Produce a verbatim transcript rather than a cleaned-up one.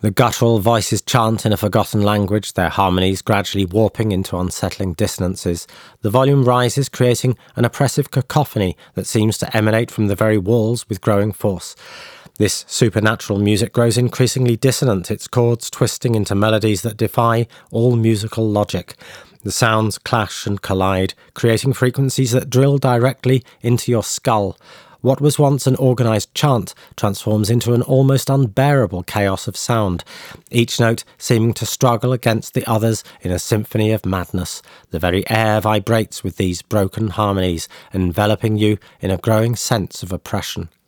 The guttural voices chant in a forgotten language, their harmonies gradually warping into unsettling dissonances. The volume rises, creating an oppressive cacophony that seems to emanate from the very walls with growing force. This supernatural music grows increasingly dissonant, its chords twisting into melodies that defy all musical logic. The sounds clash and collide, creating frequencies that drill directly into your skull. What was once an organised chant transforms into an almost unbearable chaos of sound, each note seeming to struggle against the others in a symphony of madness. The very air vibrates with these broken harmonies, enveloping you in a growing sense of oppression.